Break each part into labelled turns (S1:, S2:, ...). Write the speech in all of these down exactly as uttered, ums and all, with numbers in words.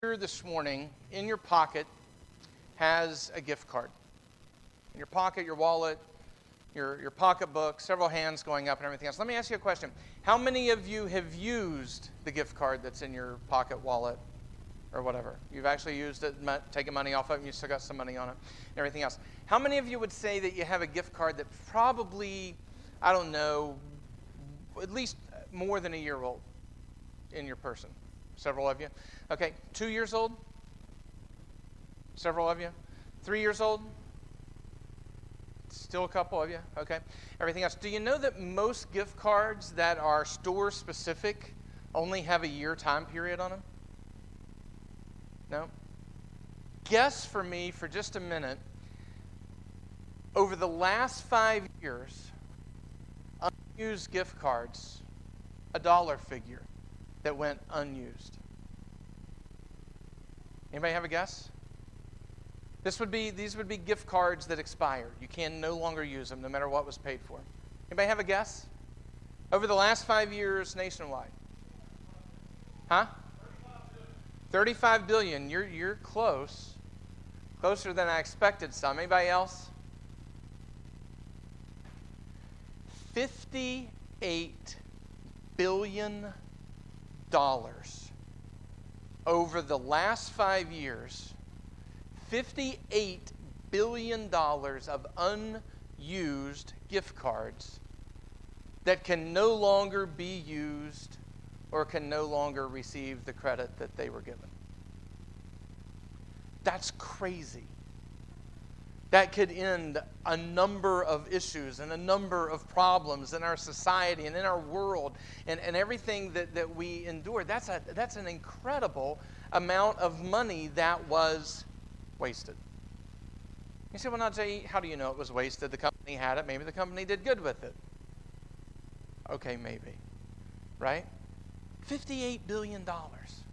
S1: Here this morning, in your pocket, has a gift card. In your pocket, your wallet, your, your pocketbook, several hands going up and everything else. Let me ask you a question. How many of you have used the gift card that's in your pocket, wallet, or whatever? You've actually used it, taken money off of it, and you still got some money on it, and everything else. How many of you would say that you have a gift card that probably, I don't know, at least more than a year old in your person? Several of you. Okay, two years old? Several of you? Three years old? Still a couple of you? Okay. Everything else. Do you know that most gift cards that are store specific only have a year time period on them? No? Guess for me for just a minute, over the last five years, unused gift cards, a dollar figure that went unused. Anybody have a guess? This would be these would be gift cards that expired. You can no longer use them, no matter what was paid for. Anybody have a guess? Over the last five years, nationwide. Huh? thirty-five billion. You're you're close. Closer than I expected some. Anybody else? fifty-eight billion dollars over the last five years. fifty-eight billion dollars of unused gift cards that can no longer be used or can no longer receive the credit that they were given. That's crazy. That could end a number of issues and a number of problems in our society and in our world and, and everything that, that we endure. That's a that's an incredible amount of money that was wasted. You say, well, Najee, how do you know it was wasted? The company had it. Maybe the company did good with it. Okay, maybe. Right? fifty-eight billion dollars.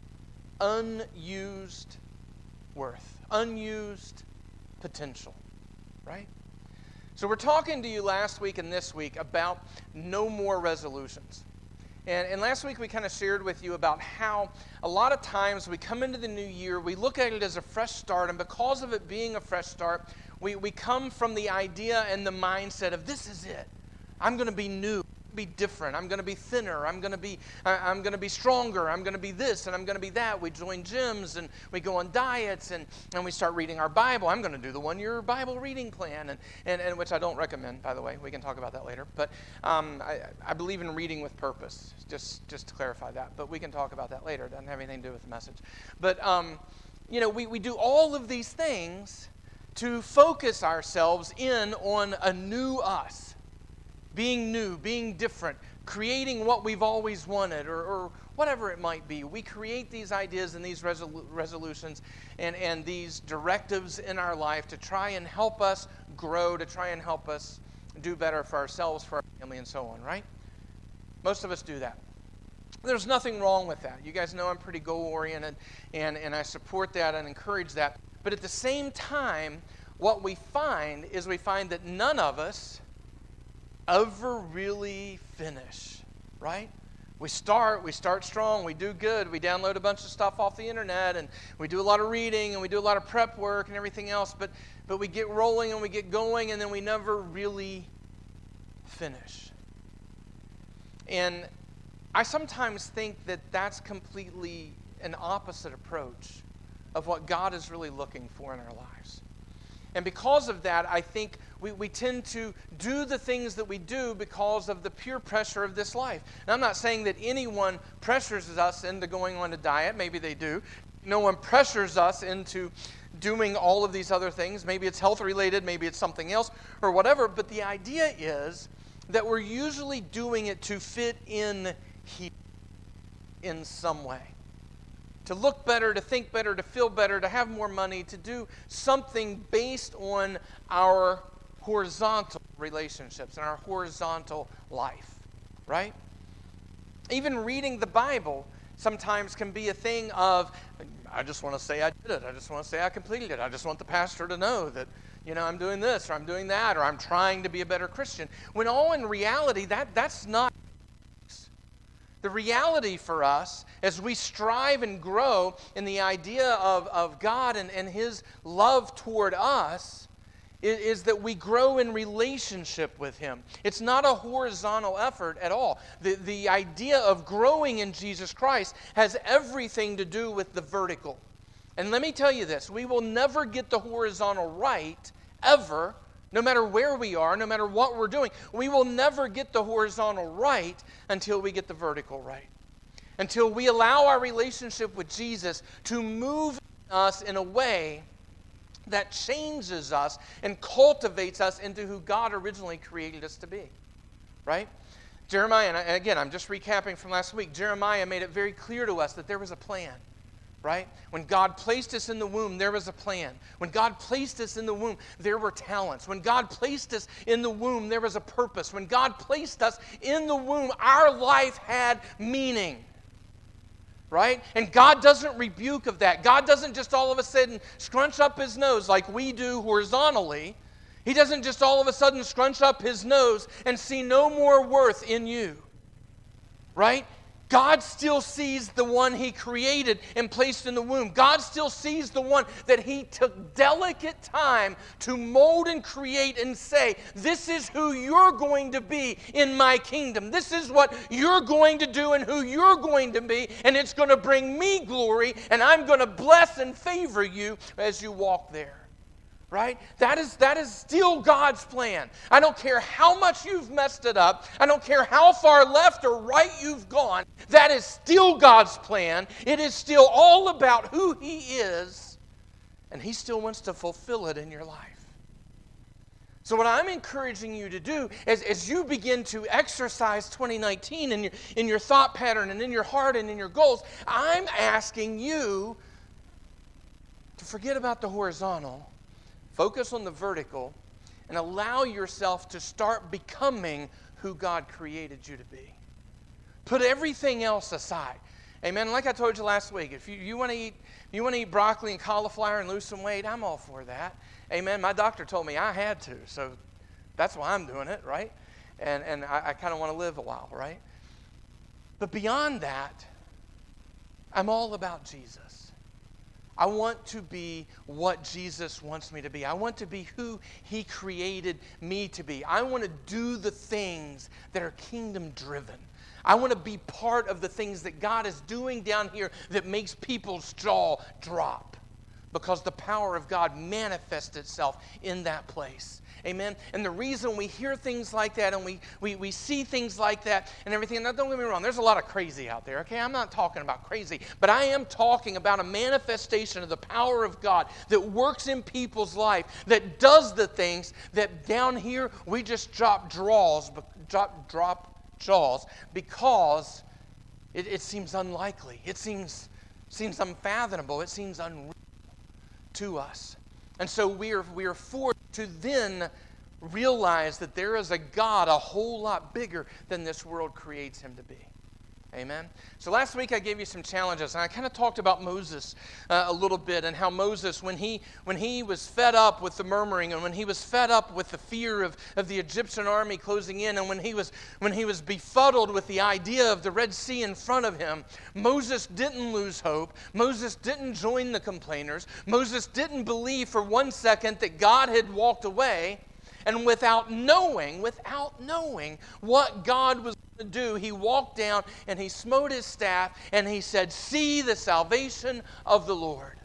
S1: Unused worth. Unused potential, right? So we're talking to you last week and this week about no more resolutions. And, and last week we kind of shared with you about how a lot of times we come into the new year, we look at it as a fresh start, and because of it being a fresh start, we, we come from the idea and the mindset of this is it. I'm going to be new. Be different. I'm going to be thinner. I'm going to be I'm going to be stronger. I'm going to be this and I'm going to be that. We join gyms and we go on diets and, and we start reading our Bible. I'm going to do the one-year Bible reading plan, and, and, and which I don't recommend, by the way. We can talk about that later. But um, I, I believe in reading with purpose, just, just to clarify that. But we can talk about that later. It doesn't have anything to do with the message. But, um, you know, we, we do all of these things to focus ourselves in on a new us. Being new, being different, creating what we've always wanted, or, or whatever it might be. We create these ideas and these resolu- resolutions and, and these directives in our life to try and help us grow, to try and help us do better for ourselves, for our family, and so on, right? Most of us do that. There's nothing wrong with that. You guys know I'm pretty goal-oriented, and, and I support that and encourage that. But at the same time, what we find is we find that none of us ever really finish, right? We start, we start strong, we do good, we download a bunch of stuff off the internet, and we do a lot of reading, and we do a lot of prep work and everything else, but, but we get rolling and we get going, and then we never really finish. And I sometimes think that that's completely an opposite approach of what God is really looking for in our lives. And because of that, I think we, we tend to do the things that we do because of the peer pressure of this life. And I'm not saying that anyone pressures us into going on a diet. Maybe they do. No one pressures us into doing all of these other things. Maybe it's health related, maybe it's something else, or whatever. But the idea is that we're usually doing it to fit in here in some way. To look better, to think better, to feel better, to have more money, to do something based on our horizontal relationships and our horizontal life, right? Even reading the Bible sometimes can be a thing of, I just want to say I did it. I just want to say I completed it. I just want the pastor to know that, you know, I'm doing this or I'm doing that or I'm trying to be a better Christian. When all in reality, that that's not The reality for us, as we strive and grow in the idea of, of God and, and His love toward us, is, is that we grow in relationship with Him. It's not a horizontal effort at all. The, the idea of growing in Jesus Christ has everything to do with the vertical. And let me tell you this, we will never get the horizontal right, ever, no matter where we are, no matter what we're doing. We will never get the horizontal right until we get the vertical right. Until we allow our relationship with Jesus to move us in a way that changes us and cultivates us into who God originally created us to be. Right? Jeremiah, and again, I'm just recapping from last week, Jeremiah made it very clear to us that there was a plan. Right? When God placed us in the womb, there was a plan. When God placed us in the womb, there were talents. When God placed us in the womb, there was a purpose. When God placed us in the womb, our life had meaning. Right? And God doesn't rebuke of that. God doesn't just all of a sudden scrunch up His nose like we do horizontally. He doesn't just all of a sudden scrunch up His nose and see no more worth in you. Right? God still sees the one He created and placed in the womb. God still sees the one that He took delicate time to mold and create and say, this is who you're going to be in my kingdom. This is what you're going to do and who you're going to be, and it's going to bring me glory, and I'm going to bless and favor you as you walk there. Right? That is, that is still God's plan. I don't care how much you've messed it up. I don't care how far left or right you've gone. That is still God's plan. It is still all about who He is, and He still wants to fulfill it in your life. So what I'm encouraging you to do is as you begin to exercise twenty nineteen in your, in your thought pattern and in your heart and in your goals, I'm asking you to forget about the horizontal. Focus on the vertical and allow yourself to start becoming who God created you to be. Put everything else aside. Amen. Like I told you last week, if you, you want to eat you want to eat broccoli and cauliflower and lose some weight, I'm all for that. Amen. My doctor told me I had to, so that's why I'm doing it, right? And and I, I kind of want to live a while, right? But beyond that, I'm all about Jesus. I want to be what Jesus wants me to be. I want to be who He created me to be. I want to do the things that are kingdom driven. I want to be part of the things that God is doing down here that makes people's jaw drop because the power of God manifests itself in that place. Amen? And the reason we hear things like that and we, we, we see things like that and everything, now don't get me wrong, there's a lot of crazy out there, okay? I'm not talking about crazy, but I am talking about a manifestation of the power of God that works in people's life, that does the things that down here we just drop draws, drop, drop jaws because it, it seems unlikely. It seems, seems unfathomable. It seems unreal to us. And so we are, we are forced to then realize that there is a God a whole lot bigger than this world creates Him to be. Amen? So last week I gave you some challenges, and I kind of talked about Moses uh, a little bit, and how Moses, when he when he was fed up with the murmuring, and when he was fed up with the fear of, of the Egyptian army closing in, and when he was when he was befuddled with the idea of the Red Sea in front of him, Moses didn't lose hope. Moses didn't join the complainers. Moses didn't believe for one second that God had walked away. And without knowing, without knowing what God was going to do, he walked down and he smote his staff and he said, "See the salvation of the Lord."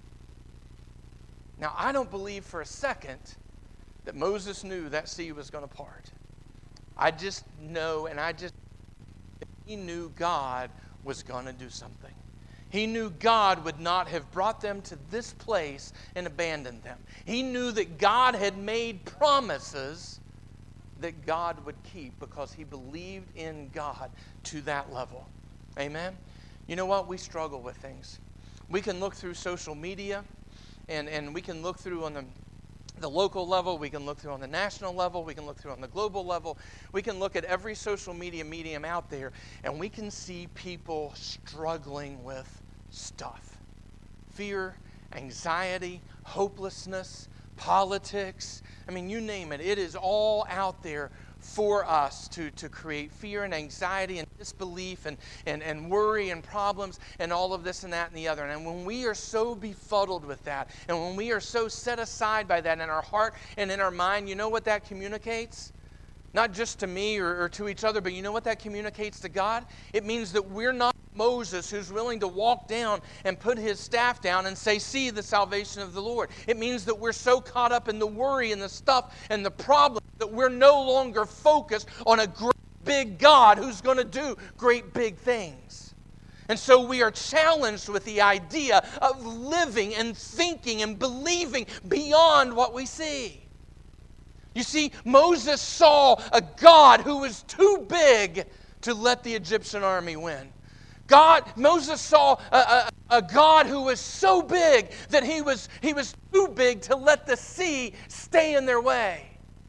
S1: Now, I don't believe for a second that Moses knew that sea was going to part. I just know, and I just, he knew God was going to do something. He knew God would not have brought them to this place and abandoned them. He knew that God had made promises that God would keep because he believed in God to that level. Amen? You know what? We struggle with things. We can look through social media and, and we can look through on the the local level, we can look through on the national level, we can look through on the global level, we can look at every social media medium out there, and we can see people struggling with stuff. Fear, anxiety, hopelessness, politics, I mean, you name it. It is all out there for us to, to create fear and anxiety and disbelief and, and, and worry and problems and all of this and that and the other. And when we are so befuddled with that, and when we are so set aside by that in our heart and in our mind, you know what that communicates? Not just to me or, or to each other, but you know what that communicates to God? It means that we're not Moses, who's willing to walk down and put his staff down and say, see the salvation of the Lord. It means that we're so caught up in the worry and the stuff and the problem that we're no longer focused on a great big God who's going to do great big things. And so we are challenged with the idea of living and thinking and believing beyond what we see. You see, Moses saw a God who was too big to let the Egyptian army win. God, Moses saw a, a, a God who was so big that he was, he was too big to let the sea stay in their way.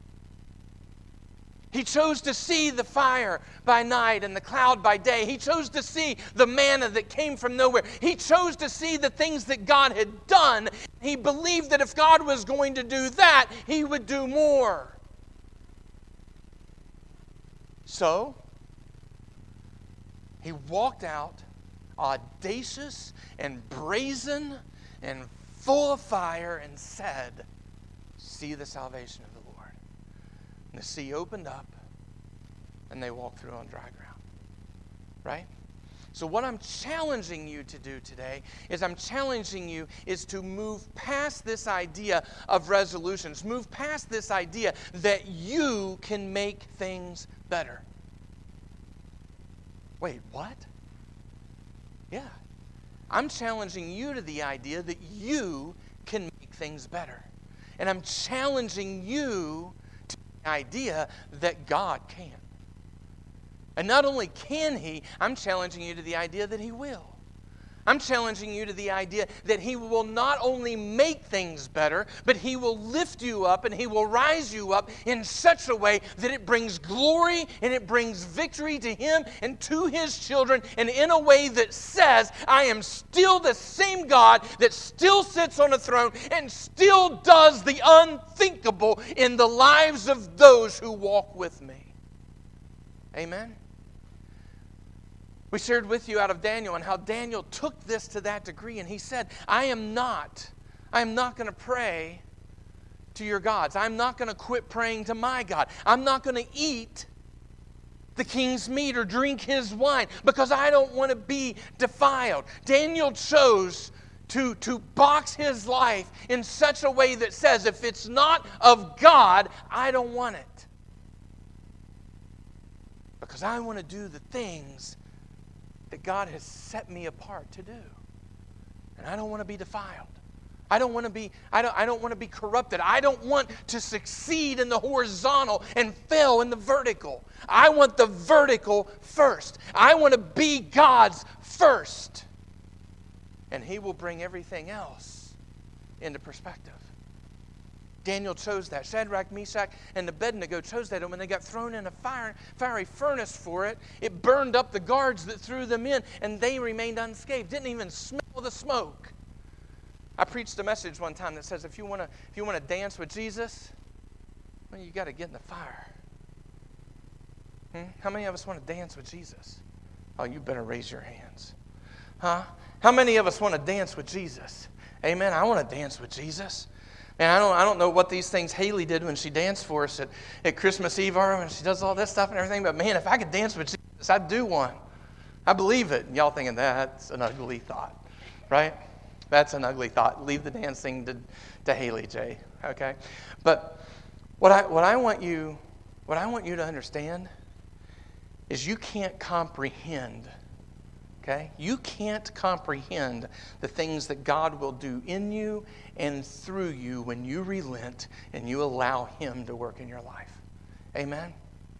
S1: He chose to see the fire by night and the cloud by day. He chose to see the manna that came from nowhere. He chose to see the things that God had done. He believed that if God was going to do that, He would do more. So, he walked out audacious and brazen and full of fire and said, see the salvation of the Lord. And the sea opened up and they walked through on dry ground. Right? So what I'm challenging you to do today is I'm challenging you is to move past this idea of resolutions. Move past this idea that you can make things better. Wait, what? Yeah. I'm challenging you to the idea that you can make things better. And I'm challenging you to the idea that God can. And not only can He, I'm challenging you to the idea that He will. I'm challenging you to the idea that He will not only make things better, but He will lift you up and He will rise you up in such a way that it brings glory and it brings victory to Him and to His children, and in a way that says, I am still the same God that still sits on a throne and still does the unthinkable in the lives of those who walk with me. Amen? We shared with you out of Daniel and how Daniel took this to that degree, and he said, I am not, I am not going to pray to your gods. I'm not going to quit praying to my God. I'm not going to eat the king's meat or drink his wine because I don't want to be defiled. Daniel chose to, to box his life in such a way that says, if it's not of God, I don't want it. Because I want to do the things that God has set me apart to do. And I don't want to be defiled. I don't want to be, I don't, I don't want to be corrupted. I don't want to succeed in the horizontal and fail in the vertical. I want the vertical first. I want to be God's first. And He will bring everything else into perspective. Daniel chose that. Shadrach, Meshach, and Abednego chose that. And when they got thrown in a fire, fiery furnace for it, it burned up the guards that threw them in, and they remained unscathed. Didn't even smell the smoke. I preached a message one time that says if you want to if you want to dance with Jesus, well, you got to get in the fire. Hmm? How many of us want to dance with Jesus? Oh, you better raise your hands. Huh? How many of us want to dance with Jesus? Amen. I want to dance with Jesus. And I don't, I don't know what these things Haley did when she danced for us at, at Christmas Eve, and she does all this stuff and everything. But man, if I could dance with Jesus, I'd do one. I believe it. And y'all thinking that's an ugly thought, right? That's an ugly thought. Leave the dancing to, to Haley, Jay. Okay? But what I what I want you what I want you to understand is you can't comprehend. Okay? You can't comprehend the things that God will do in you and through you when you relent and you allow Him to work in your life. Amen?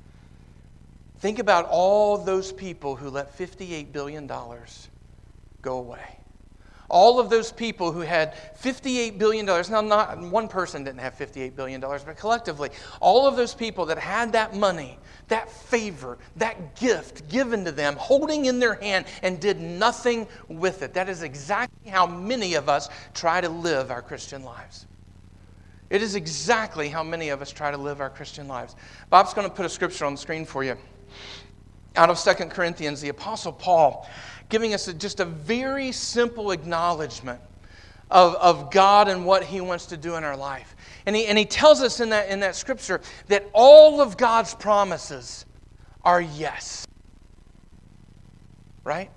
S1: Think about all those people who let fifty-eight billion dollars go away. All of those people who had fifty-eight billion dollars. Now, not one person didn't have fifty-eight billion dollars, but collectively, all of those people that had that money, that favor, that gift given to them, holding in their hand and did nothing with it. That is exactly how many of us try to live our Christian lives. It is exactly how many of us try to live our Christian lives. Bob's going to put a scripture on the screen for you. out of Second Corinthians, the Apostle Paul giving us a, just a very simple acknowledgement of, of God and what He wants to do in our life. And he, and he tells us in that, in that scripture that all of God's promises are yes. Right?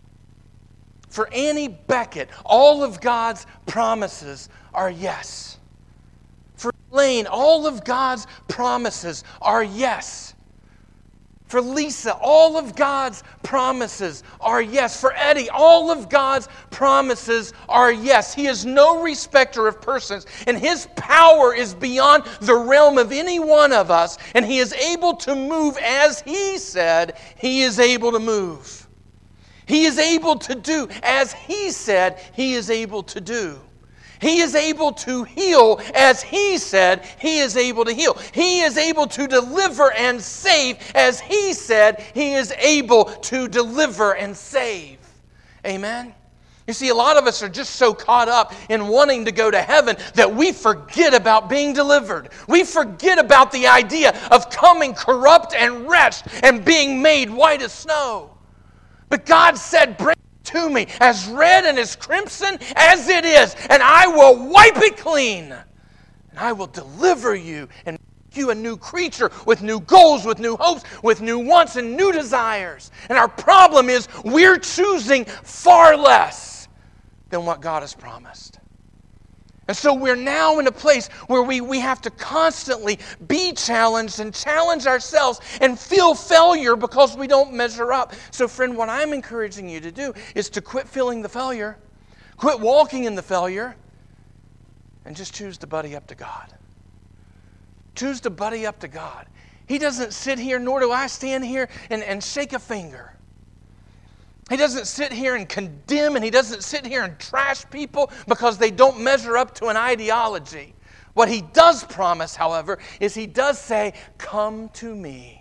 S1: For Annie Beckett, all of God's promises are yes. For Elaine, all of God's promises are yes. For Lisa, all of God's promises are yes. For Eddie, all of God's promises are yes. He is no respecter of persons, and His power is beyond the realm of any one of us, and He is able to move as He said He is able to move. He is able to do as He said He is able to do. He is able to heal as He said He is able to heal. He is able to deliver and save as He said He is able to deliver and save. Amen? You see, a lot of us are just so caught up in wanting to go to heaven that we forget about being delivered. We forget about the idea of coming corrupt and wretched and being made white as snow. But God said, bring to me as red and as crimson as it is, and I will wipe it clean, and I will deliver you and make you a new creature with new goals, with new hopes, with new wants and new desires. And our problem is we're choosing far less than what God has promised. And so we're now in a place where we, we have to constantly be challenged and challenge ourselves and feel failure because we don't measure up. So friend, what I'm encouraging you to do is to quit feeling the failure, quit walking in the failure, and just choose to buddy up to God. Choose to buddy up to God. He doesn't sit here, nor do I stand here and, and shake a finger. He doesn't sit here and condemn, and He doesn't sit here and trash people because they don't measure up to an ideology. What He does promise, however, is He does say, come to me,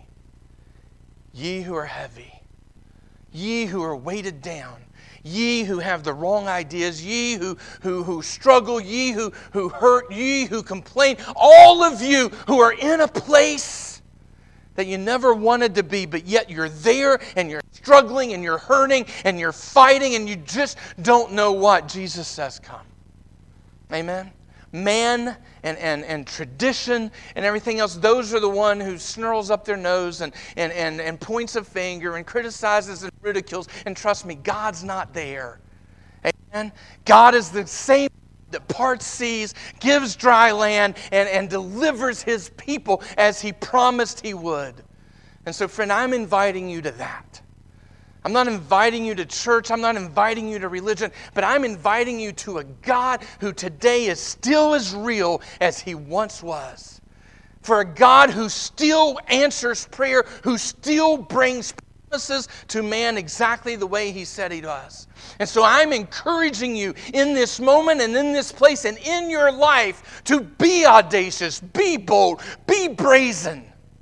S1: ye who are heavy, ye who are weighted down, ye who have the wrong ideas, ye who, who, who struggle, ye who, who hurt, ye who complain, all of you who are in a place that you never wanted to be, but yet you're there and you're struggling and you're hurting and you're fighting and you just don't know what. Jesus says, come. Amen? Man and, and, and tradition and everything else, those are the one who snarls up their nose and, and, and, and points a finger and criticizes and ridicules. And trust me, God's not there. Amen? God is the same that parts seas, gives dry land, and, and delivers His people as He promised He would. And so, friend, I'm inviting you to that. I'm not inviting you to church. I'm not inviting you to religion. But I'm inviting you to a God who today is still as real as He once was. For a God who still answers prayer, who still brings promises to man exactly the way He said He does. And so I'm encouraging you in this moment and in this place and in your life to be audacious, be bold, be brazen,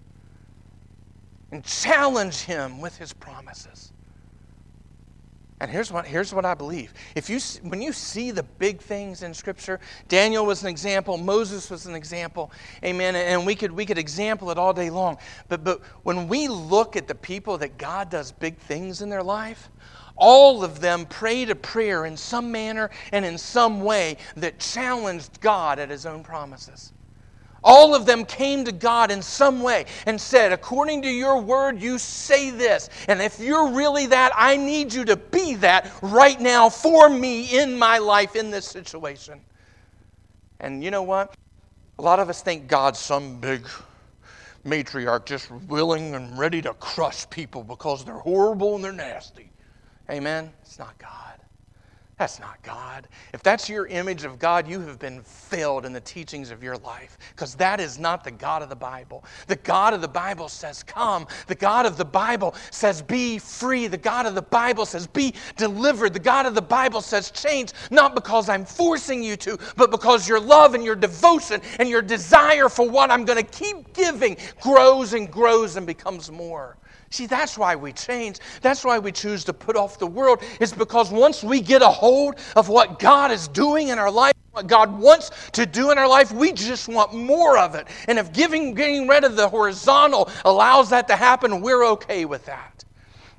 S1: and challenge Him with His promises. And here's what, here's what I believe. If you, when you see the big things in Scripture, Daniel was an example, Moses was an example, amen, and we could, we could example it all day long. But, but when we look at the people that God does big things in their life, all of them prayed a prayer in some manner and in some way that challenged God at His own promises. All of them came to God in some way and said, according to your word, you say this. And if you're really that, I need you to be that right now for me in my life in this situation. And you know what? A lot of us think God's some big matriarch just willing and ready to crush people because they're horrible and they're nasty. Amen? It's not God. That's not God. If that's your image of God, you have been failed in the teachings of your life, because that is not the God of the Bible. The God of the Bible says, come. The God of the Bible says, be free. The God of the Bible says, be delivered. The God of the Bible says, change, not because I'm forcing you to, but because your love and your devotion and your desire for what I'm going to keep giving grows and grows and becomes more. See, that's why we change. That's why we choose to put off the world. It's because once we get a hold of what God is doing in our life, what God wants to do in our life, we just want more of it. And if giving, getting rid of the horizontal allows that to happen, we're okay with that.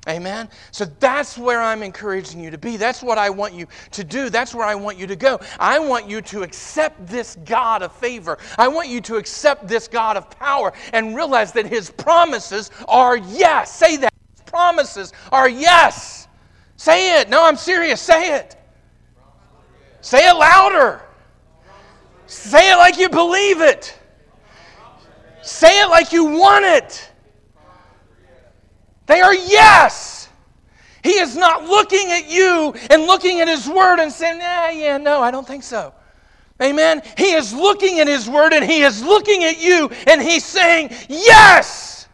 S1: Amen? So that's where I'm encouraging you to be. That's what I want you to do. That's where I want you to go. I want you to accept this God of favor. I want you to accept this God of power and realize that His promises are yes. Say that. His promises are yes. Say it. No, I'm serious. Say it. Say it louder. Say it like you believe it. Say it like you want it. They are yes. He is not looking at you and looking at His Word and saying, nah, yeah, no, I don't think so. Amen? He is looking at His Word and He is looking at you and He's saying, yes.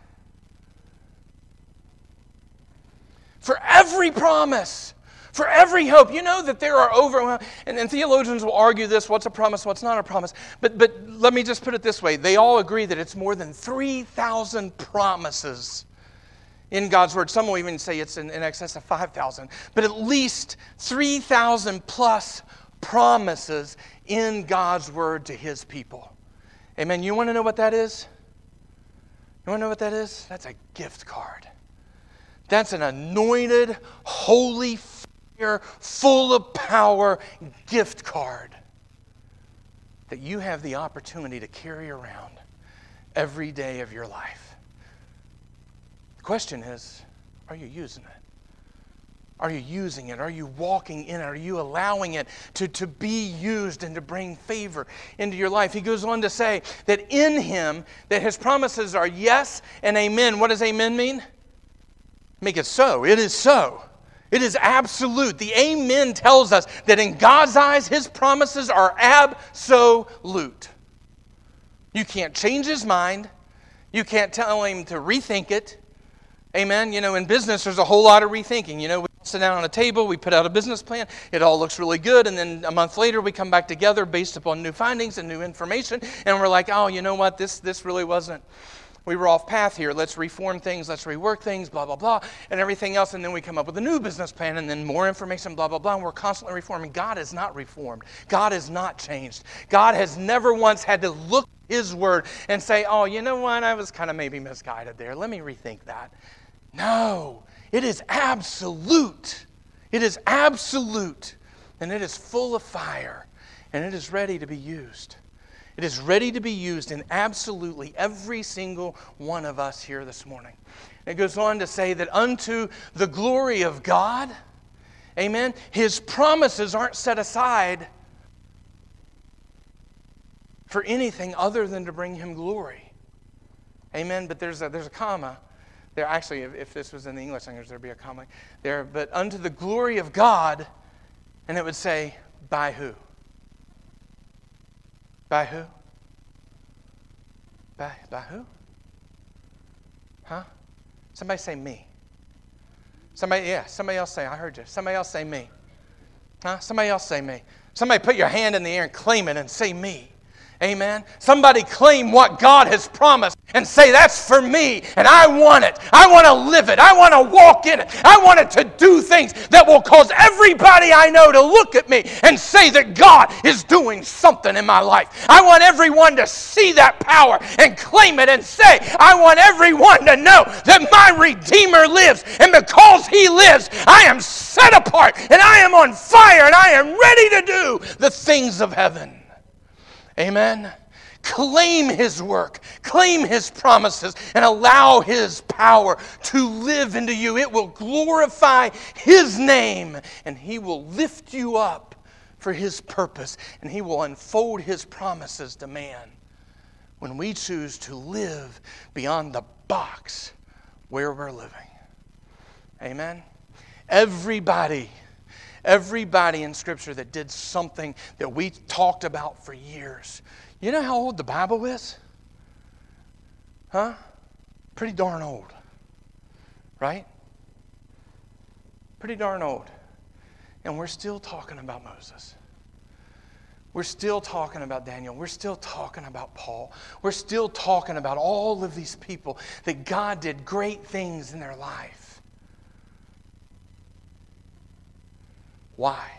S1: For every promise, for every hope. You know that there are over, and, and theologians will argue this, what's a promise, what's not a promise. But, but let me just put it this way. They all agree that it's more than three thousand promises in God's Word. Some will even say it's in, in excess of five thousand. But at least three thousand plus promises in God's Word to His people. Amen. You want to know what that is? You want to know what that is? That's a gift card. That's an anointed, holy, fire, full of power gift card that you have the opportunity to carry around every day of your life. The question is, are you using it? Are you using it? Are you walking in it? Are you allowing it to, to be used and to bring favor into your life? He goes on to say that in Him, that His promises are yes and amen. What does amen mean? Make it so. It is so. It is absolute. The amen tells us that in God's eyes, His promises are absolute. You can't change His mind. You can't tell Him to rethink it. Amen. You know, in business, there's a whole lot of rethinking. You know, we sit down on a table, we put out a business plan, it all looks really good, and then a month later, we come back together based upon new findings and new information, and we're like, oh, you know what, this this really wasn't, we were off path here, let's reform things, let's rework things, blah, blah, blah, and everything else, and then we come up with a new business plan, and then more information, blah, blah, blah, and we're constantly reforming. God is not reformed. God is not changed. God has never once had to look at His Word and say, oh, you know what, I was kind of maybe misguided there, let me rethink that. No, it is absolute. It is absolute. And it is full of fire. And it is ready to be used. It is ready to be used in absolutely every single one of us here this morning. It goes on to say that unto the glory of God, amen, His promises aren't set aside for anything other than to bring Him glory. Amen, but there's a, there's a comma. There, actually, if, if this was in the English language, there'd be a comma there. But unto the glory of God, and it would say, by who? By who? By, by who? Huh? Somebody say me. Somebody, yeah, somebody else say, I heard you. Somebody else say me. Huh? Somebody else say me. Somebody put your hand in the air and claim it and say me. Amen. Somebody claim what God has promised and say, that's for me, and I want it. I want to live it. I want to walk in it. I want it to do things that will cause everybody I know to look at me and say that God is doing something in my life. I want everyone to see that power and claim it and say, I want everyone to know that my Redeemer lives, and because He lives, I am set apart, and I am on fire, and I am ready to do the things of heaven. Amen. Claim His work, claim His promises, and allow His power to live into you. It will glorify His name, and He will lift you up for His purpose, and He will unfold His promises to man when we choose to live beyond the box where we're living. Amen. Everybody Everybody in Scripture that did something that we talked about for years. You know how old the Bible is? Huh? Pretty darn old. Right? Pretty darn old. And we're still talking about Moses. We're still talking about Daniel. We're still talking about Paul. We're still talking about all of these people that God did great things in their life. Why?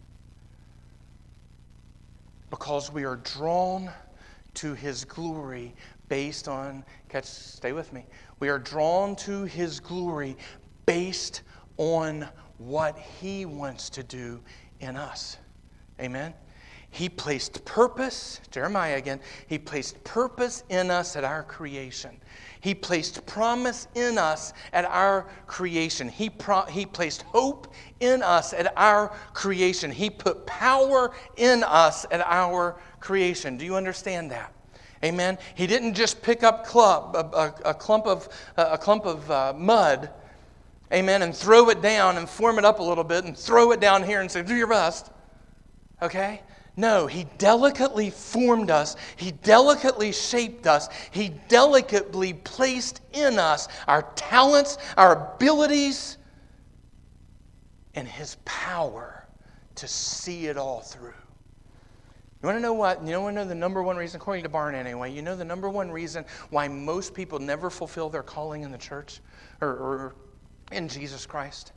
S1: Because we are drawn to His glory based on, catch, stay with me. We are drawn to His glory based on what He wants to do in us. Amen? He placed purpose, Jeremiah again, He placed purpose in us at our creation. He placed promise in us at our creation. He, pro- he placed hope in us at our creation. He put power in us at our creation. Do you understand that? Amen? He didn't just pick up club, a, a, a clump of, a clump of uh, mud, amen, and throw it down and form it up a little bit and throw it down here and say, do your best. Okay? No, He delicately formed us. He delicately shaped us. He delicately placed in us our talents, our abilities, and His power to see it all through. You want to know what? You want to know the number one reason, according to Barna anyway, you know the number one reason why most people never fulfill their calling in the church or, or in Jesus Christ?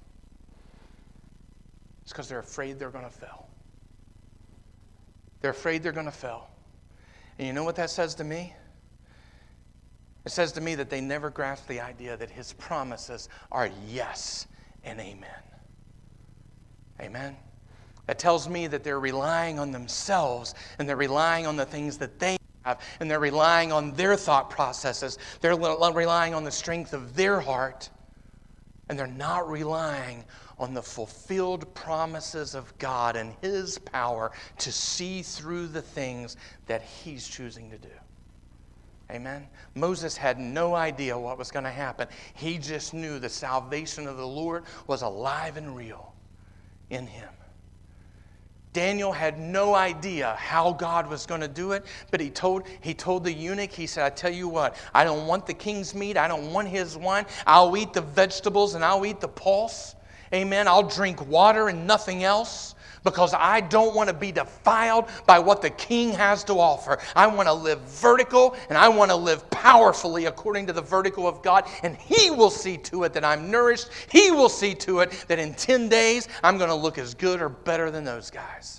S1: It's because they're afraid they're going to fail. They're afraid they're going to fail. And you know what that says to me? It says to me that they never grasp the idea that His promises are yes and amen. Amen? That tells me that they're relying on themselves, and they're relying on the things that they have, and they're relying on their thought processes. They're relying on the strength of their heart, and they're not relying on the fulfilled promises of God and His power to see through the things that He's choosing to do. Amen? Moses had no idea what was going to happen. He just knew the salvation of the Lord was alive and real in him. Daniel had no idea how God was going to do it, but he told he told the eunuch, he said, I tell you what, I don't want the king's meat, I don't want his wine, I'll eat the vegetables and I'll eat the pulse. Amen. I'll drink water and nothing else because I don't want to be defiled by what the king has to offer. I want to live vertical and I want to live powerfully according to the vertical of God. And He will see to it that I'm nourished. He will see to it that in ten days I'm going to look as good or better than those guys.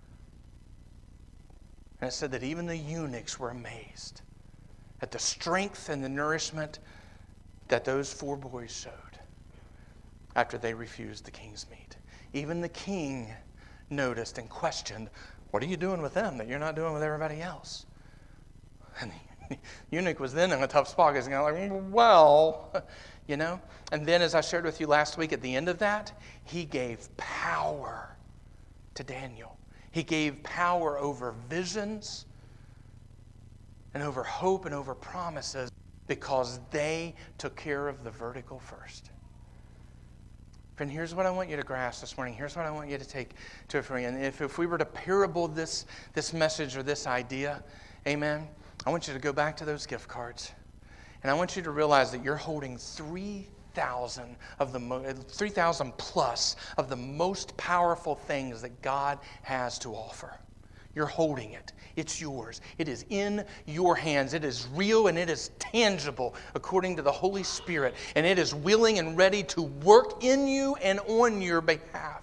S1: And it said that even the eunuchs were amazed at the strength and the nourishment that those four boys showed after they refused the king's meat. Even the king noticed and questioned, what are you doing with them that you're not doing with everybody else? And the eunuch was then in a tough spot because he's like, well, you know. And then as I shared with you last week, at the end of that, he gave power to Daniel. He gave power over visions and over hope and over promises because they took care of the vertical first. Friend, here's what I want you to grasp this morning. Here's what I want you to take to it from me. And if, if we were to parable this, this message or this idea, amen, I want you to go back to those gift cards. And I want you to realize that you're holding three thousand of the mo- three thousand plus of the most powerful things that God has to offer. You're holding it. It's yours. It is in your hands. It is real and it is tangible according to the Holy Spirit. And it is willing and ready to work in you and on your behalf.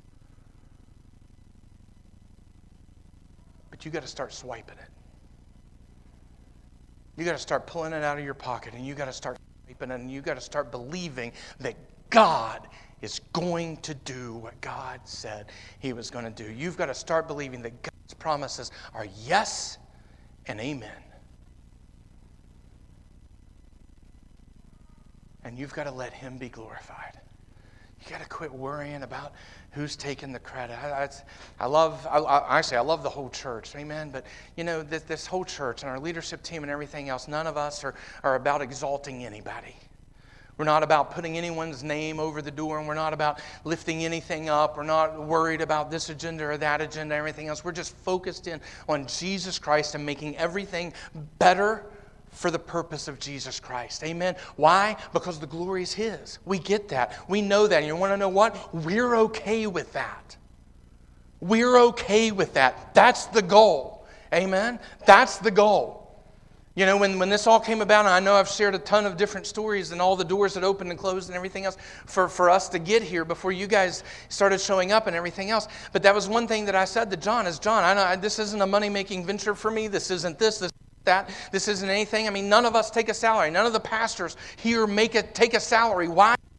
S1: But you got to start swiping it. You got to start pulling it out of your pocket, and you got to start swiping it, and you got to start believing that God is going to do what God said He was going to do. You've got to start believing that God's promises are yes and amen. And you've got to let Him be glorified. You got to quit worrying about who's taking the credit. I, I, I love, I, I, actually, I love the whole church, amen. But you know, this, this whole church and our leadership team and everything else, none of us are, are about exalting anybody. We're not about putting anyone's name over the door, and we're not about lifting anything up. We're not worried about this agenda or that agenda, everything else. We're just focused in on Jesus Christ and making everything better for the purpose of Jesus Christ. Amen. Why? Because the glory is His. We get that. We know that. And you want to know what? We're okay with that. We're okay with that. That's the goal. Amen. That's the goal. You know, when, when this all came about, and I know I've shared a ton of different stories and all the doors that opened and closed and everything else for, for us to get here before you guys started showing up and everything else. But that was one thing that I said to John is, John, I know I, this isn't a money-making venture for me. This isn't this, this isn't that. This isn't anything. I mean, none of us take a salary. None of the pastors here make a, take a salary. Why?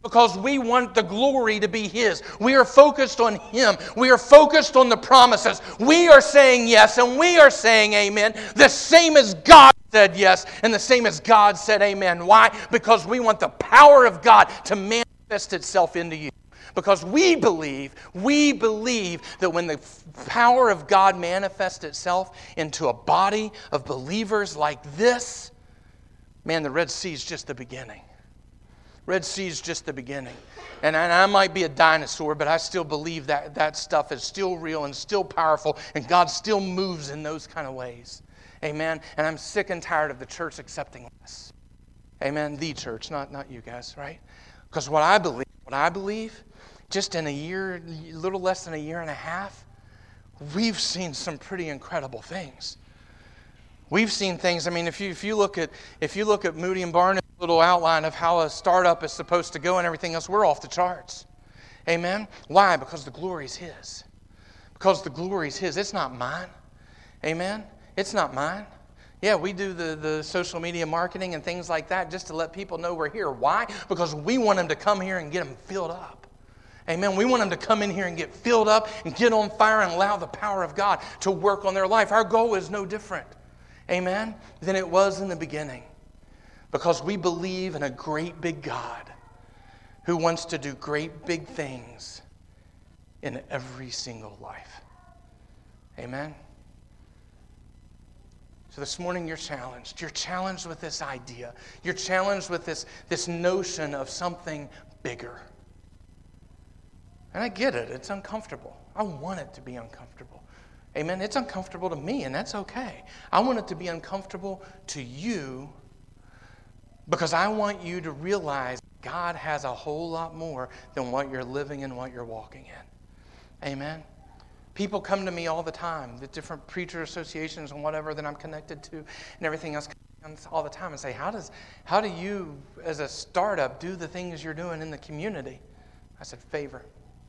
S1: because we want the glory to be His. We are focused on Him. We are focused on the promises. We are saying yes and we are saying amen, the same as God said yes and the same as God said amen. Why? Because we want the power of God to manifest itself into you. Because we believe, we believe that when the power of God manifests itself into a body of believers like this, man, the Red Sea is just the beginning. Red Sea is just the beginning. And I, I might be a dinosaur, but I still believe that that stuff is still real and still powerful, and God still moves in those kind of ways. Amen? And I'm sick and tired of the church accepting this. Amen? The church, not, not you guys, right? Because what I believe, what I believe, just in a year, a little less than a year and a half, we've seen some pretty incredible things. We've seen things. I mean, if you if you look at if you look at Moody and Barnes' little outline of how a startup is supposed to go and everything else, we're off the charts. Amen? Why? Because the glory is His. Because the glory is His. It's not mine. Amen? It's not mine. Yeah, we do the, the social media marketing and things like that just to let people know we're here. Why? Because we want them to come here and get them filled up. Amen. We want them to come in here and get filled up and get on fire and allow the power of God to work on their life. Our goal is no different, amen, than it was in the beginning. Because we believe in a great big God who wants to do great big things in every single life. Amen. So this morning you're challenged. You're challenged with this idea. You're challenged with this, this notion of something bigger. And I get it. It's uncomfortable. I want it to be uncomfortable. Amen. It's uncomfortable to me, and that's okay. I want it to be uncomfortable to you because I want you to realize God has a whole lot more than what you're living and what you're walking in. Amen. People come to me all the time, the different preacher associations and whatever that I'm connected to and everything else all the time and say, how does, how do you as a startup do the things you're doing in the community? I said, favor.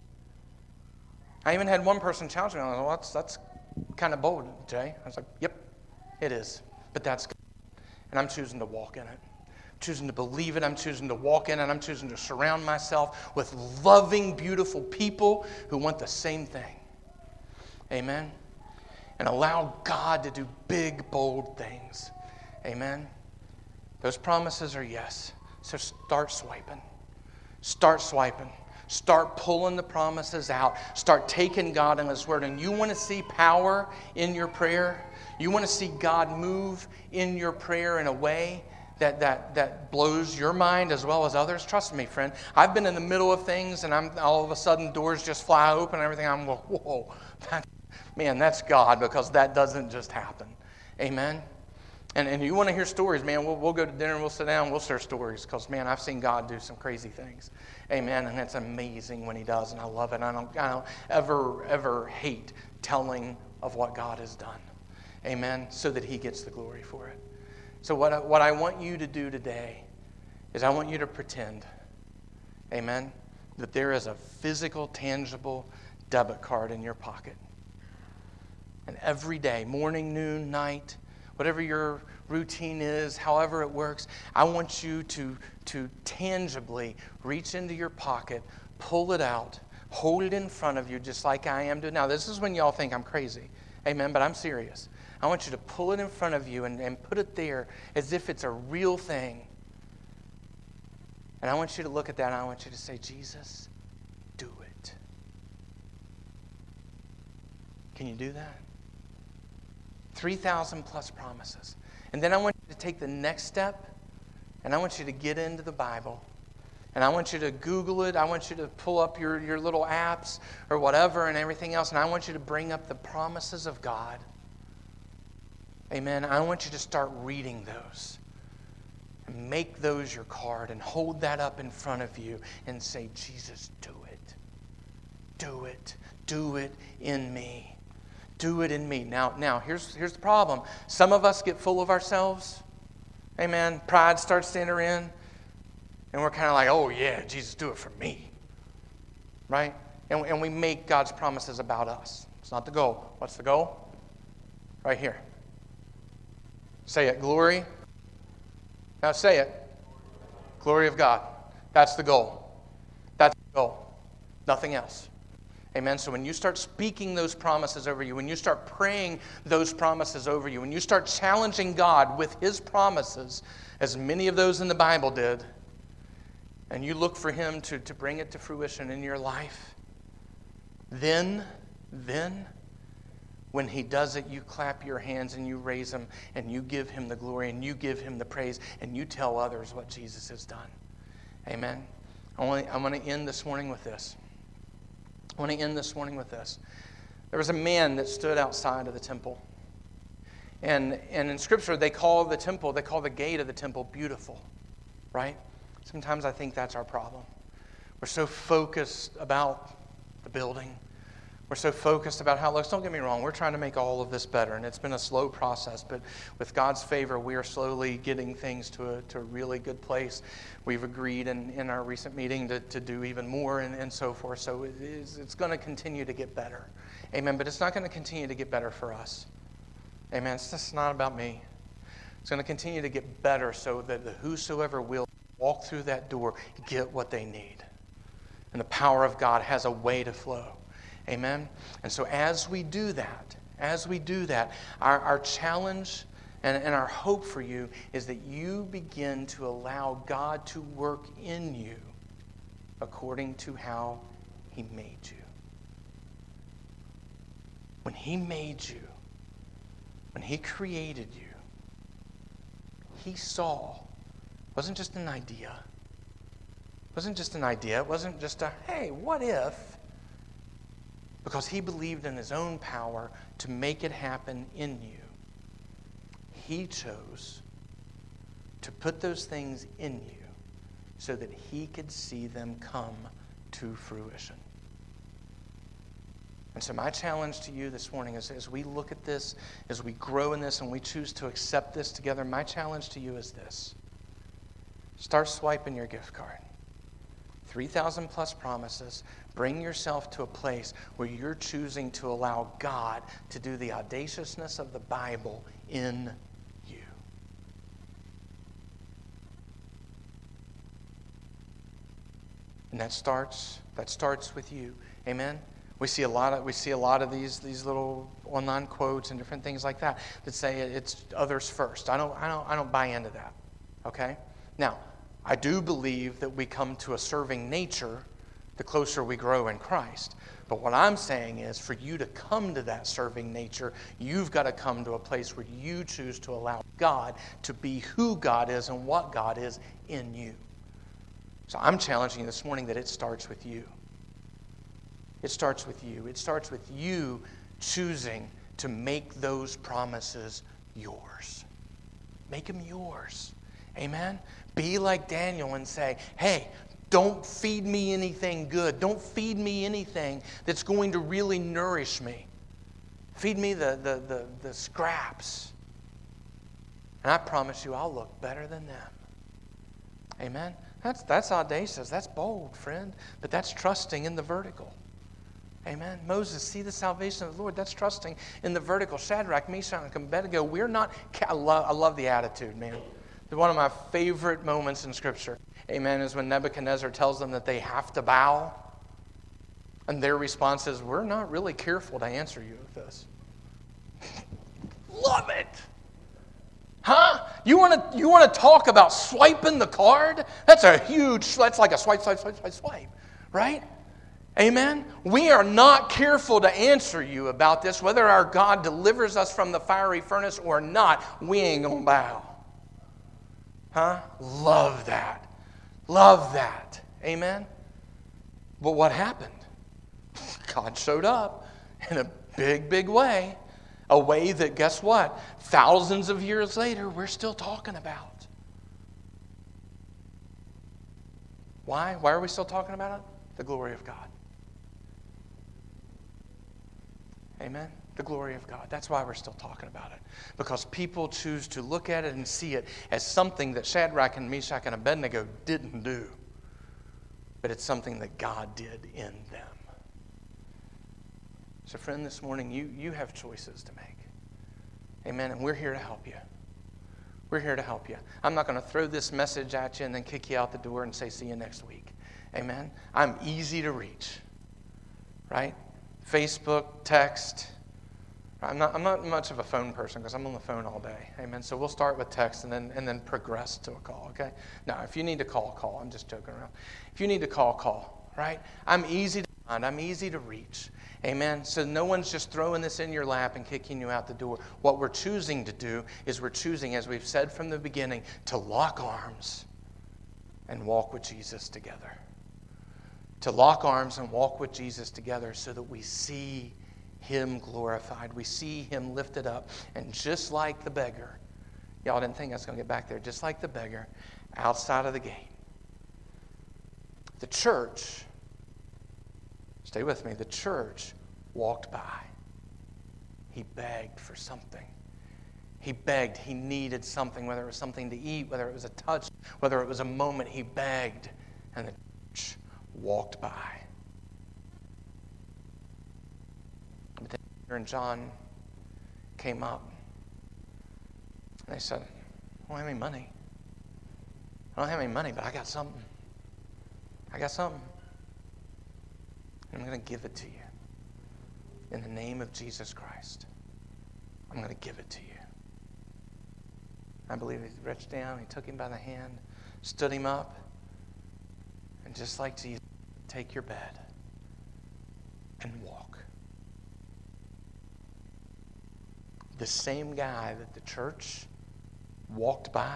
S1: I even had one person challenge me. I was like, well, that's, that's kind of bold, Jay. I was like, yep, it is. But that's good. And I'm choosing to walk in it. I'm choosing to believe it. I'm choosing to walk in it. I'm choosing to surround myself with loving, beautiful people who want the same thing. Amen? And allow God to do big, bold things. Amen? Those promises are yes. So start swiping. Start swiping. Start pulling the promises out. Start taking God in His Word. And you want to see power in your prayer? You want to see God move in your prayer in a way that, that, that blows your mind as well as others? Trust me, friend. I've been in the middle of things and I'm all of a sudden doors just fly open and everything. I'm going, whoa, that, man, that's God, because that doesn't just happen. Amen? And, and you want to hear stories, man, we'll, we'll go to dinner and we'll sit down and we'll share stories because, man, I've seen God do some crazy things. Amen. And it's amazing when He does, and I love it. I don't, I don't ever, ever hate telling of what God has done. Amen. So that He gets the glory for it. So what I, what I want you to do today is I want you to pretend, amen, that there is a physical, tangible debit card in your pocket. And every day, morning, noon, night, whatever your routine is, however it works, I want you to, to tangibly reach into your pocket, pull it out, hold it in front of you just like I am doing. Now, this is when y'all think I'm crazy. Amen, but I'm serious. I want you to pull it in front of you and, and put it there as if it's a real thing. And I want you to look at that and I want you to say, Jesus, do it. Can you do that? three thousand plus promises. And then I want you to take the next step, and I want you to get into the Bible. And I want you to Google it. I want you to pull up your, your little apps or whatever and everything else. And I want you to bring up the promises of God. Amen. I want you to start reading those. And make those your card and hold that up in front of you and say, Jesus, do it. Do it. Do it in me. Do it in me. Now, now here's, here's the problem. Some of us get full of ourselves. Amen. Pride starts to enter in. And we're kind of like, oh, yeah, Jesus, do it for me. Right? And, and we make God's promises about us. It's not the goal. What's the goal? Right here. Say it. Glory. Now say it. Glory of God. That's the goal. will. Nothing else. Amen. So when you start speaking those promises over you, when you start praying those promises over you, when you start challenging God with His promises, as many of those in the Bible did, and you look for Him to, to bring it to fruition in your life, then, then, when He does it, you clap your hands and you raise Him and you give Him the glory and you give Him the praise and you tell others what Jesus has done. Amen. I want to, I want to end this morning with this. I want to end this morning with this. There was a man that stood outside of the temple. And, and in Scripture, they call the temple, they call the gate of the temple beautiful, right? Sometimes I think that's our problem. We're so focused about the building. We're so focused about how it looks. Don't get me wrong, we're trying to make all of this better, and it's been a slow process, but with God's favor, we are slowly getting things to a, to a really good place. We've agreed in, in our recent meeting to, to do even more and, and so forth, so it is, it's going to continue to get better. Amen, but it's not going to continue to get better for us. Amen, it's just not about me. It's going to continue to get better so that the whosoever will walk through that door get what they need. And the power of God has a way to flow. Amen? And so as we do that, as we do that, our, our challenge and, and our hope for you is that you begin to allow God to work in you according to how He made you. When He made you, when He created you, He saw, it wasn't just an idea. It wasn't just an idea. It wasn't just a, hey, what if? Because He believed in His own power to make it happen in you. He chose to put those things in you so that He could see them come to fruition. And so my challenge to you this morning is, as we look at this, as we grow in this and we choose to accept this together, my challenge to you is this. Start swiping your gift card. three thousand plus promises. Bring yourself to a place where you're choosing to allow God to do the audaciousness of the Bible in you. And that starts, that starts with you. Amen? We see a lot of we see a lot of these these little online quotes and different things like that that say it's others first. I don't I don't I don't buy into that. Okay? Now, I do believe that we come to a serving nature the closer we grow in Christ. But what I'm saying is, for you to come to that serving nature, you've got to come to a place where you choose to allow God to be who God is and what God is in you. So I'm challenging you this morning that it starts with you. It starts with you. It starts with you choosing to make those promises yours. Make them yours. Amen? Be like Daniel and say, hey, don't feed me anything good. Don't feed me anything that's going to really nourish me. Feed me the, the, the, the scraps. And I promise you, I'll look better than them. Amen? That's, that's audacious. That's bold, friend. But that's trusting in the vertical. Amen. Moses, see the salvation of the Lord. That's trusting in the vertical. Shadrach, Meshach, and Abednego, we're not... I love, I love the attitude, man. One of my favorite moments in Scripture, amen, is when Nebuchadnezzar tells them that they have to bow. And their response is, we're not really careful to answer you with this. Love it. Huh? You want to you want to talk about swiping the card? That's a huge, that's like a swipe, swipe, swipe, swipe, swipe. Right? Amen? We are not careful to answer you about this. Whether our God delivers us from the fiery furnace or not, we ain't going to bow. Huh? Love that. Love that. Amen? But what happened? God showed up in a big, big way. A way that, guess what? Thousands of years later, we're still talking about. Why? Why are we still talking about it? The glory of God. Amen? The glory of God. That's why we're still talking about it. Because people choose to look at it and see it as something that Shadrach and Meshach and Abednego didn't do. But it's something that God did in them. So friend, this morning, you, you have choices to make. Amen? And we're here to help you. We're here to help you. I'm not going to throw this message at you and then kick you out the door and say, see you next week. Amen. I'm easy to reach, right? Facebook, text. I'm not, I'm not much of a phone person because I'm on the phone all day. Amen. So we'll start with text and then and then progress to a call, okay? Now, if you need to call, call. I'm just joking around. If you need to call, call, right? I'm easy to find. I'm easy to reach. Amen. So no one's just throwing this in your lap and kicking you out the door. What we're choosing to do is we're choosing, as we've said from the beginning, to lock arms and walk with Jesus together. To lock arms and walk with Jesus together so that we see Him glorified. We see Him lifted up. And just like the beggar, y'all didn't think I was going to get back there, just like the beggar outside of the gate, the church, stay with me, the church walked by. He begged for something. He begged. He needed something, whether it was something to eat, whether it was a touch, whether it was a moment. He begged, and the church walked by. But then Peter and John came up, and they said, I don't have any money. I don't have any money, but I got something. I got something. And I'm going to give it to you. In the name of Jesus Christ, I'm going to give it to you. I believe he reached down, he took him by the hand, stood him up, and just like Jesus, take your bed and walk. The same guy that the church walked by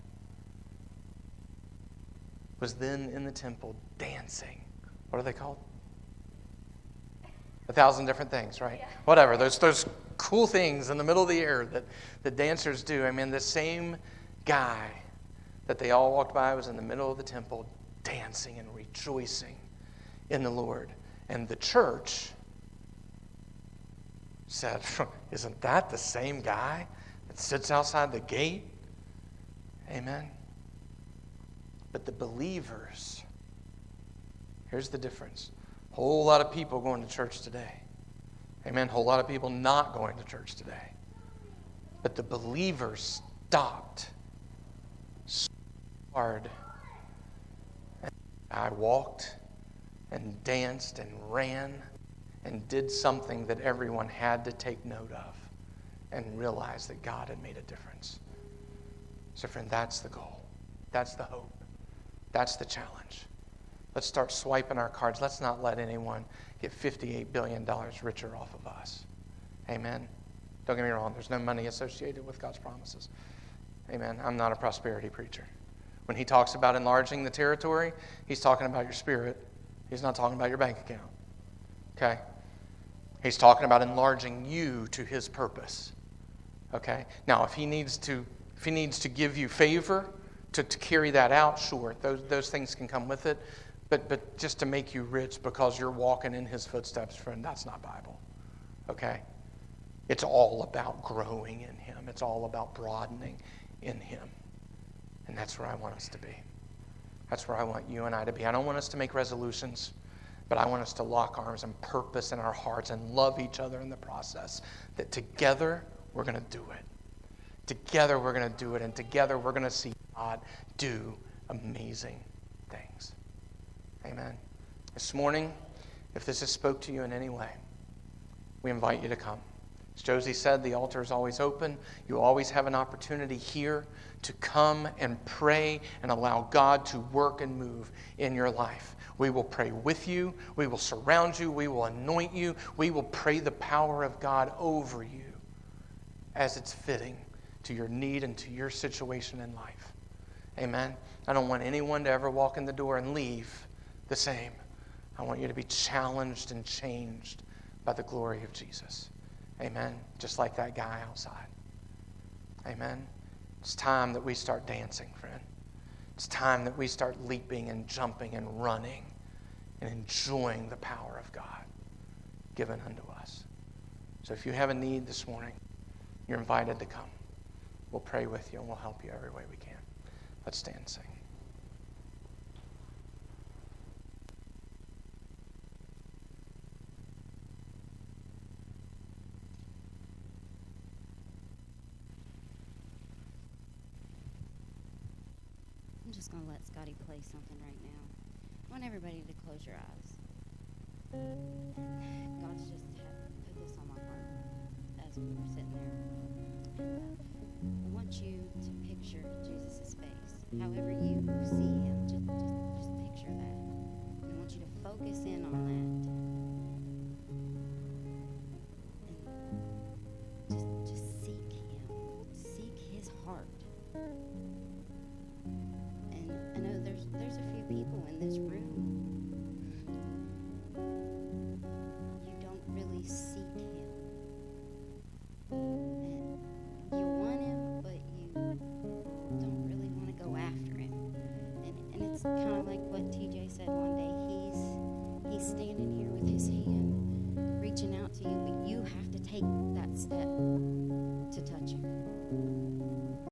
S1: was then in the temple dancing. What are they called? A thousand different things, right? Yeah. Whatever. Those those cool things in the middle of the air that the dancers do. I mean, the same guy that they all walked by was in the middle of the temple dancing and rejoicing in the Lord. And the church said, isn't that the same guy that sits outside the gate? Amen. But the believers, here's the difference. Whole lot of people going to church today. Amen. Whole lot of people not going to church today. But the believers stopped so hard. And I walked and danced and ran and did something that everyone had to take note of and realize that God had made a difference. So friend, that's the goal. That's the hope. That's the challenge. Let's start swiping our cards. Let's not let anyone get fifty-eight billion dollars richer off of us. Amen. Don't get me wrong. There's no money associated with God's promises. Amen. I'm not a prosperity preacher. When he talks about enlarging the territory, he's talking about your spirit. He's not talking about your bank account. Okay? He's talking about enlarging you to his purpose. Okay? Now, if he needs to, if he needs to give you favor to, to carry that out, sure, those those things can come with it. But but just to make you rich because you're walking in his footsteps, friend, that's not Bible. Okay? It's all about growing in him. It's all about broadening in him. And that's where I want us to be. That's where I want you and I to be. I don't want us to make resolutions, but I want us to lock arms and purpose in our hearts and love each other in the process. That together we're going to do it. Together we're going to do it. And together we're going to see God do amazing things. Amen. This morning, if this has spoke to you in any way, we invite you to come. As Josie said, the altar is always open. You always have an opportunity here to come and pray and allow God to work and move in your life. We will pray with you. We will surround you. We will anoint you. We will pray the power of God over you as it's fitting to your need and to your situation in life. Amen. I don't want anyone to ever walk in the door and leave the same. I want you to be challenged and changed by the glory of Jesus. Amen. Just like that guy outside. Amen. It's time that we start dancing, friend. It's time that we start leaping and jumping and running and enjoying the power of God given unto us. So if you have a need this morning, you're invited to come. We'll pray with you and we'll help you every way we can. Let's stand and sing.
S2: I'm just going to let Scotty play something right now. I want everybody to close your eyes. And God's just had put this on my heart as we were sitting there. And uh, I want you to picture Jesus' face. However you see him, just, just, just picture that. And I want you to focus in on that. And just, just seek him. Seek his heart. And I know there's there's a few people in this room. You don't really seek him. And you want him, but you don't really want to go after him. And and it's kind of like what T J said one day. He's he's standing here with his hand reaching out to you, but you have to take that step.